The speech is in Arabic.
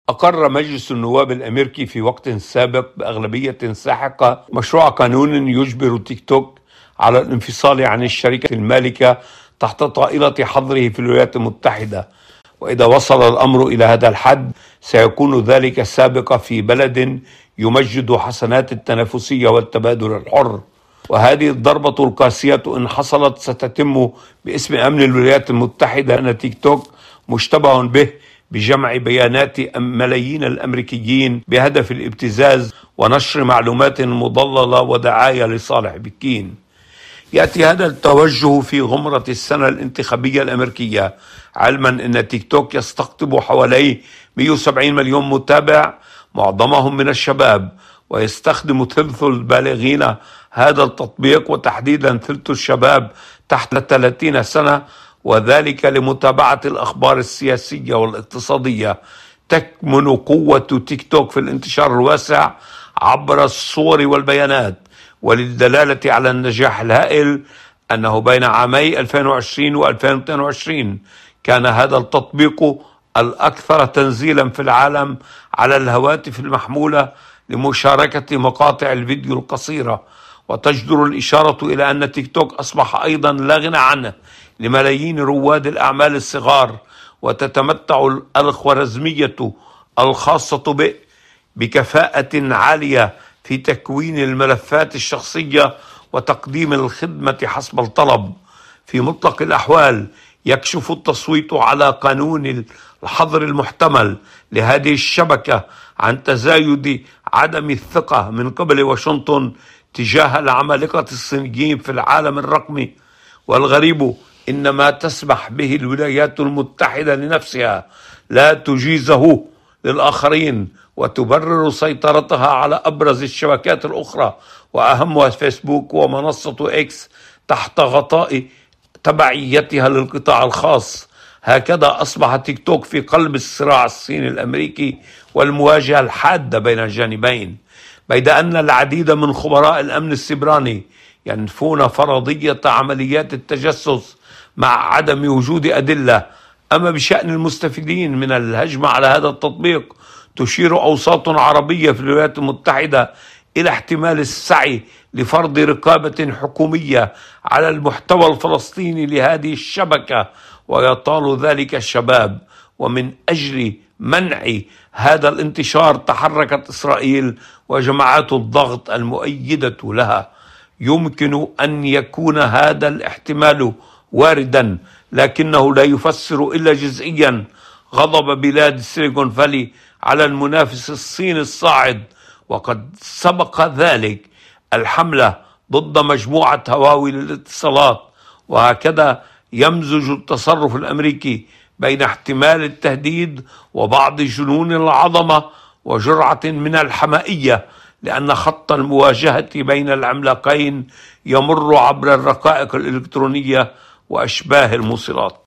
أقر مجلس النواب الأمريكي في وقت سابق بأغلبية ساحقة مشروع قانون يجبر تيك توك على الانفصال عن الشركة المالكة تحت طائلة حظره في الولايات المتحدة. وإذا وصل الأمر إلى هذا الحد سيكون ذلك سابقة في بلد يمجد حسنات التنافسية والتبادل الحر. وهذه الضربة القاسية إن حصلت ستتم باسم أمن الولايات المتحدة، أن تيك توك مشتبه به بجمع بيانات ملايين الأمريكيين بهدف الابتزاز ونشر معلومات مضللة ودعاية لصالح بكين. يأتي هذا التوجه في غمرة السنة الانتخابية الأمريكية، علما أن تيك توك يستقطب حوالي 170 مليون متابع، معظمهم من الشباب، ويستخدم ثلث البالغين هذا التطبيق، وتحديدا ثلث الشباب تحت 30 سنة، وذلك لمتابعة الأخبار السياسية والاقتصادية. تكمن قوة تيك توك في الانتشار الواسع عبر الصور والبيانات. وللدلالة على النجاح الهائل أنه بين عامي 2020 و2022 كان هذا التطبيق الأكثر تنزيلا في العالم على الهواتف المحمولة لمشاركة مقاطع الفيديو القصيرة. وتجدر الإشارة إلى أن تيك توك أصبح أيضا لا غنى عنه لملايين رواد الأعمال الصغار، وتتمتع الخوارزمية الخاصة به بكفاءة عالية في تكوين الملفات الشخصية وتقديم الخدمة حسب الطلب. في مطلق الأحوال يكشف التصويت على قانون الحظر المحتمل لهذه الشبكة عن تزايد عدم الثقة من قبل واشنطن تجاه العمالقة الصينيين في العالم الرقمي. والغريب إن ما تسمح به الولايات المتحدة لنفسها لا تجيزه للآخرين، وتبرر سيطرتها على أبرز الشبكات الأخرى وأهمها فيسبوك ومنصة إكس تحت غطاء تبعيتها للقطاع الخاص. هكذا أصبح تيك توك في قلب الصراع الصيني الأمريكي والمواجهة الحادة بين الجانبين، بيد أن العديد من خبراء الأمن السيبراني ينفون فرضية عمليات التجسس مع عدم وجود أدلة. أما بشأن المستفيدين من الهجمة على هذا التطبيق، تشير أوساط عربية في الولايات المتحدة إلى احتمال السعي لفرض رقابة حكومية على المحتوى الفلسطيني لهذه الشبكة، ويطال ذلك الشباب. ومن أجل منع هذا الانتشار تحركت إسرائيل وجماعات الضغط المؤيدة لها. يمكن أن يكون هذا الاحتمال واردا، لكنه لا يفسر إلا جزئيا غضب بلاد السيليكون فالي على المنافس الصيني الصاعد. وقد سبق ذلك الحملة ضد مجموعة هواوي للاتصالات. وهكذا يمزج التصرف الأمريكي بين احتمال التهديد وبعض جنون العظمة وجرعة من الحمائية، لأن خط المواجهة بين العملاقين يمر عبر الرقائق الإلكترونية وأشباه الموصلات.